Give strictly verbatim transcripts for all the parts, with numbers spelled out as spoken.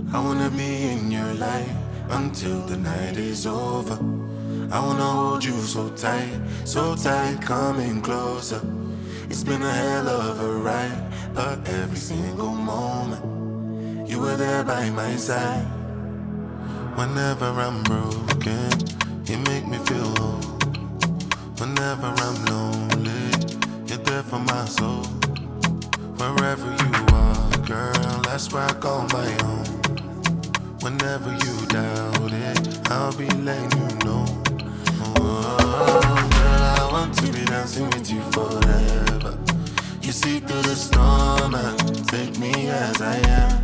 I wanna be in your light until the night is over. I wanna hold you so tight, so tight, coming closer. It's been a hell of a ride, but every single moment you were there by my side. Whenever I'm broken, you make me feel whole. Whenever I'm lonely, you're there for my soul. Wherever you are, girl, that's where I call my own. Whenever you doubt it, I'll be letting you know. Oh, girl, I want to be dancing with you forever. You see through the storm and take me as I am.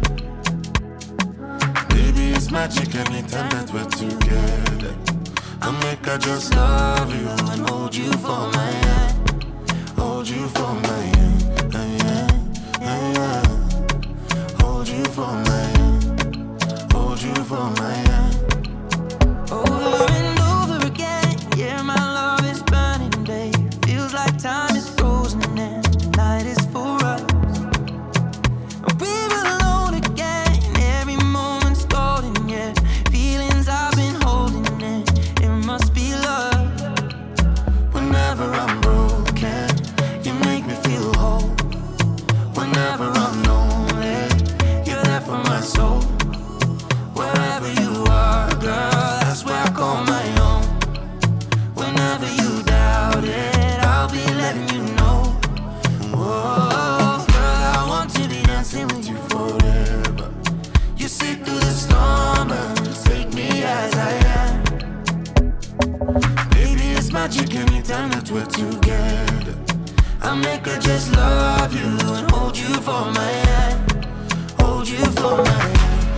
Baby, it's magic anytime that we're together. I'll make I just love you and hold you for my hand. Hold you for my hand, hand, hand. Hold you for my hand. Hold you for my hand. Over and over again, yeah, my love is burning, babe. Feels like time is frozen and the night is for us. We're alone again, every moment's golden, yeah. Feelings I've been holding in, it must be love. Whenever I'm broken, you make me feel whole. Whenever I'm lonely, you're there for my soul. Wherever you are, girl, that's where I call my own. Whenever you doubt it, I'll be letting you know. Whoa, girl, I want to be dancing with you forever. You see through the storm and take me as I am. Baby, it's magic anytime that we're together. I make her just love you and hold you for my hand. Hold you for my hand.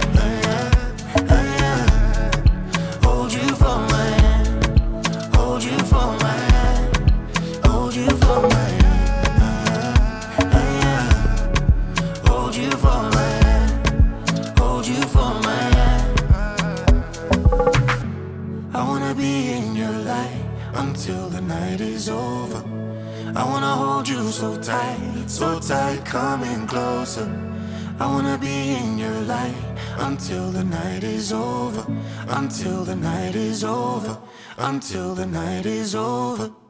Hold you for my hand. Hold you for my hand. Hold you for my hand. Hold you for my hand. Hold you for my hand. I wanna be in your light until the night is over. I wanna hold you so tight, so tight, coming closer. I wanna be in your light until the night is over. Until the night is over. Until the night is over.